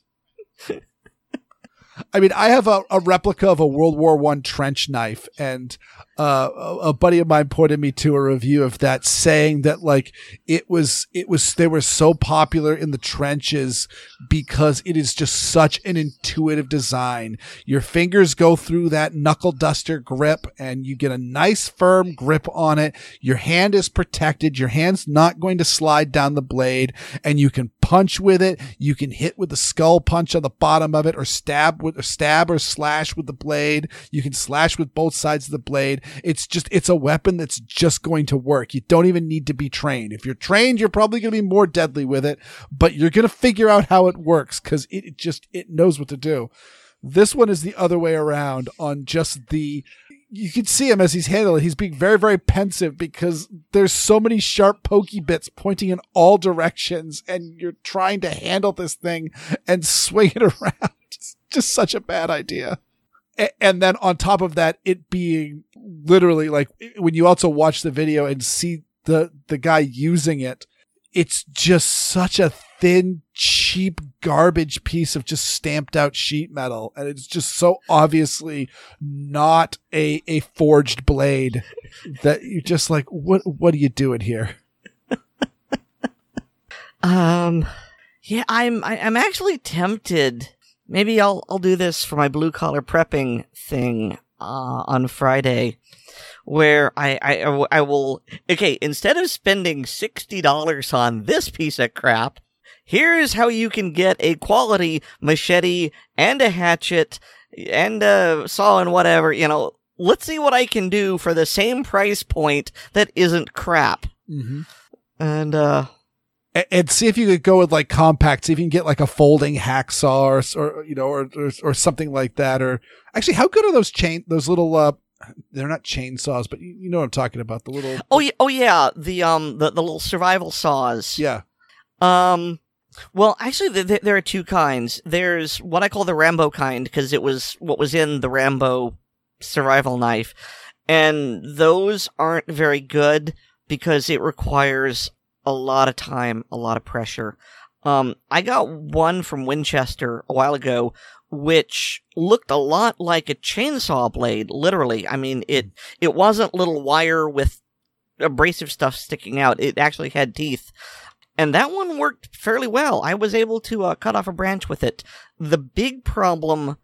I mean, I have a, a replica of a World War One trench knife, and uh, a, a buddy of mine pointed me to a review of that, saying that like it was, it was, they were so popular in the trenches because it is just such an intuitive design. Your fingers go through that knuckle duster grip, and you get a nice firm grip on it. Your hand is protected. Your hand's not going to slide down the blade, and you can punch with it. You can hit with the skull punch on the bottom of it, or stab with a stab or slash with the blade. You can slash with both sides of the blade. It's just, it's a weapon that's just going to work. You don't even need to be trained. If you're trained, you're probably going to be more deadly with it, but you're going to figure out how it works because it, it just, it knows what to do. This one is the other way around on just the, you can see him as he's handling it. He's being very, very pensive because there's so many sharp pokey bits pointing in all directions, and you're trying to handle this thing and swing it around. It's just such a bad idea. And then on top of that, it being literally like when you also watch the video and see the, the guy using it, it's just such a thin, cheap garbage piece of just stamped out sheet metal. And it's just so obviously not a, a forged blade that you're just like, what, what are you doing here? um, yeah, I'm, I, I'm actually tempted. Maybe I'll, I'll do this for my blue collar prepping thing, uh, on Friday. Where I, I, I will, okay, instead of spending sixty dollars on this piece of crap, here's how you can get a quality machete and a hatchet and a saw and whatever, you know, let's see what I can do for the same price point that isn't crap. Mm-hmm. And, uh, and, and see if you could go with like compact, see if you can get like a folding hacksaw or, or you know, or, or, or something like that. Or actually, how good are those chain, those little, uh, they're not chainsaws, but you, you know what I'm talking about. The little oh yeah, oh yeah, the um the, the little survival saws. Yeah. Um. Well, actually, th- th- there are two kinds. There's what I call the Rambo kind because it was what was in the Rambo survival knife, and those aren't very good because it requires a lot of time, a lot of pressure. Um, I got one from Winchester a while ago, which looked a lot like a chainsaw blade, literally. I mean, it it wasn't little wire with abrasive stuff sticking out. It actually had teeth. And that one worked fairly well. I was able to uh, cut off a branch with it. The big problem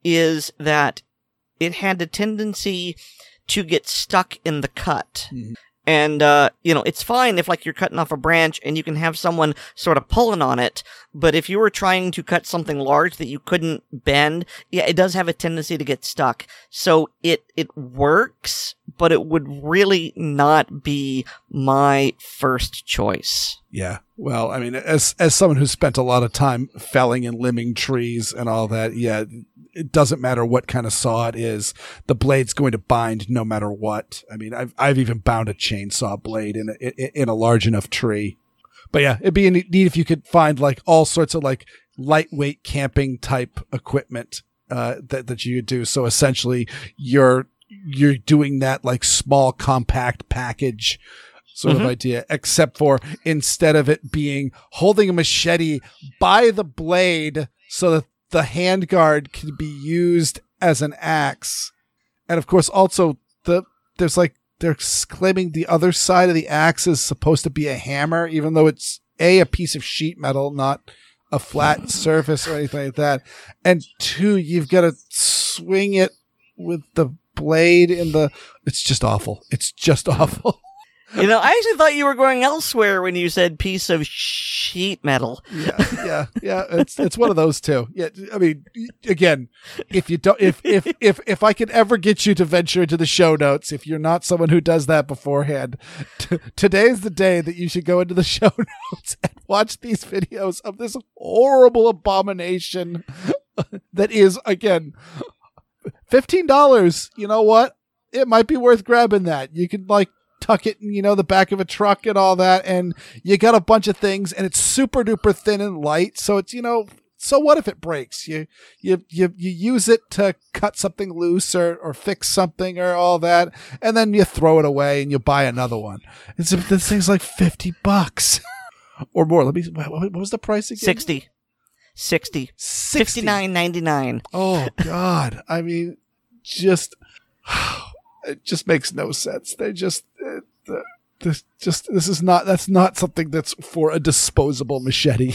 is that it had a tendency to get stuck in the cut. Mm-hmm. And, uh, you know, it's fine if, like, you're cutting off a branch and you can have someone sort of pulling on it. But if you were trying to cut something large that you couldn't bend, yeah, it does have a tendency to get stuck. So it, it works, but it would really not be my first choice. Yeah. Well, I mean, as, as someone who's spent a lot of time felling and limbing trees and all that, yeah, it doesn't matter what kind of saw it is. The blade's going to bind no matter what. I mean, I've, I've even bound a chainsaw blade in a, in a large enough tree. But yeah, it'd be neat if you could find like all sorts of like lightweight camping type equipment, uh, that, that you could do. So essentially you're, you're doing that like small compact package sort mm-hmm. of idea, except for instead of it being holding a machete by the blade so that the handguard can be used as an axe. And of course, also the, there's like, they're claiming the other side of the axe is supposed to be a hammer, even though it's a, a piece of sheet metal, not a flat surface or anything like that. And two, you've got to swing it with the blade in the, it's just awful. It's just awful. You know, I actually thought you were going elsewhere when you said piece of sheet metal. Yeah, yeah, yeah. It's it's one of those two. Yeah, I mean, again, if you don't, if if if if I could ever get you to venture into the show notes, if you're not someone who does that beforehand, t- today's the day that you should go into the show notes and watch these videos of this horrible abomination that is, again, fifteen dollars. You know what? It might be worth grabbing that. You could like tuck it in, you know, the back of a truck and all that, and you got a bunch of things, and it's super duper thin and light, so it's, you know, so what if it breaks? You you you you use it to cut something loose or, or fix something or all that, and then you throw it away and you buy another one. It's this thing's like fifty bucks or more. Let me, what was the price again? Sixty. Sixty. Sixty. Fifty-nine ninety-nine. Oh God. I mean, just it just makes no sense. They just, uh, this just, this is not, that's not something that's for a disposable machete.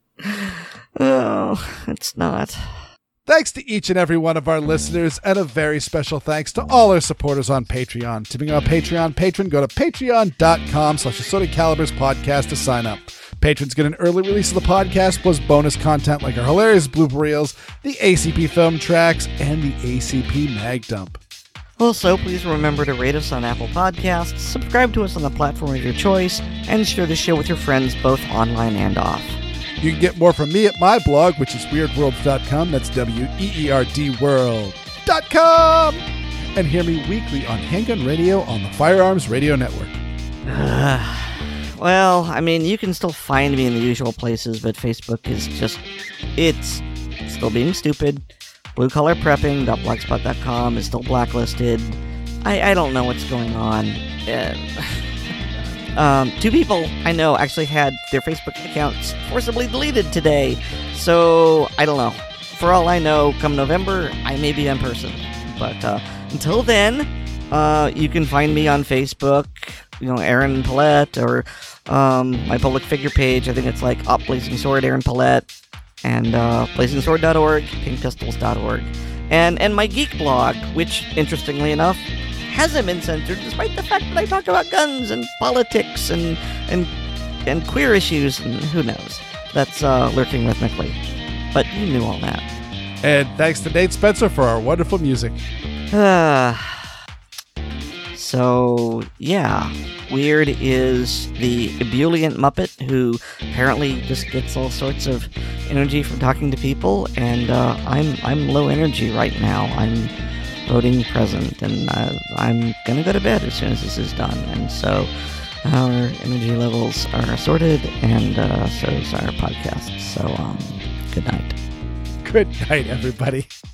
Oh, it's not. Thanks to each and every one of our listeners, and a very special thanks to all our supporters on Patreon. To become a Patreon patron, go to patreon.com slash Assorted Calibers podcast to sign up. Patrons get an early release of the podcast, plus bonus content like our hilarious blooper reels, the A C P film tracks, and the A C P mag dump. Also, please remember to rate us on Apple Podcasts, subscribe to us on the platform of your choice, and share the show with your friends both online and off. You can get more from me at my blog, which is weird worlds dot com. That's W E E R D world dot com. and hear me weekly on Handgun Radio on the Firearms Radio Network. Well, I mean, you can still find me in the usual places, but Facebook is just, it's still being stupid. blue collar prepping dot blogspot dot com is still blacklisted. I, I don't know what's going on. Uh, um, two people I know actually had their Facebook accounts forcibly deleted today, so I don't know. For all I know, come November, I may be in person. But uh, until then, uh, you can find me on Facebook, you know, Aaron Paulette, or um, my public figure page. I think it's like Up Blazing Sword, Aaron Paulette, and uh, blazing sword dot org, pink pistols dot org, and and my geek blog, which, interestingly enough, hasn't been censored, despite the fact that I talk about guns and politics and and and queer issues, and who knows. That's uh, lurking rhythmically. But you knew all that. And thanks to Nate Spencer for our wonderful music. Uh, so, yeah. Weird is the ebullient Muppet who apparently just gets all sorts of energy from talking to people, and uh, I'm I'm low energy right now. I'm voting present, and uh, I'm gonna go to bed as soon as this is done. And so our energy levels are sorted, and uh, so is our podcast. So, um, good night. Good night, everybody.